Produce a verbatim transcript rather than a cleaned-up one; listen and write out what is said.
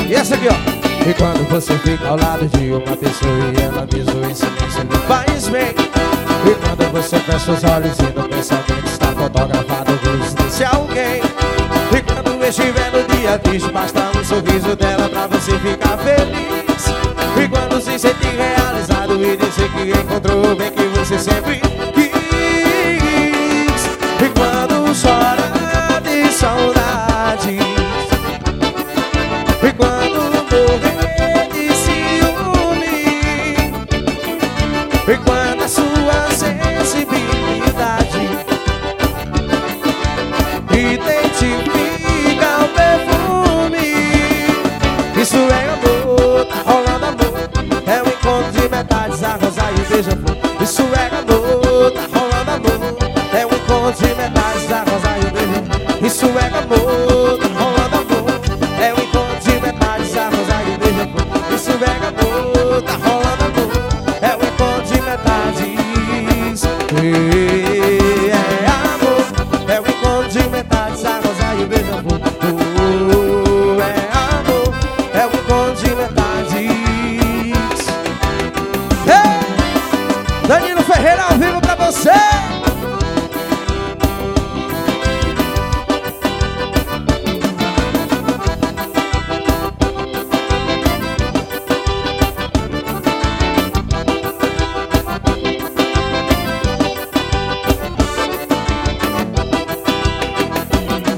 E essa aqui, ó. E quando você fica ao lado de uma pessoa e ela me zoa em silêncio, me faz bem. E quando você fecha os olhos e no pensamento está fotografado o rosto desse alguém. E quando estiver no dia triste, basta um sorriso dela pra você ficar feliz. E quando se sentir realizado e dizer que encontrou o bem que você sempre quis. E quando chora de saudade, e quando morrer de ciúme, e quando a sua sensibilidade identifica o perfume. Isso é amor, tá rolando amor. É um encontro de metades, a rosa e o beija-flor. Isso é amor, tá rolando amor. É um encontro de metades, a rosa e o beija-flor. Isso é amor, tá rolando amor. É um encontro de metades, a rosa e o beija-flor. Isso é amor, tá rolando amor. É um encontro de metades. E é amor, é um encontro de metades, a rosa e o beija-flor. Oh, é amor, é um encontro de metades. Hey! Danilo Ferreira ao vivo pra você.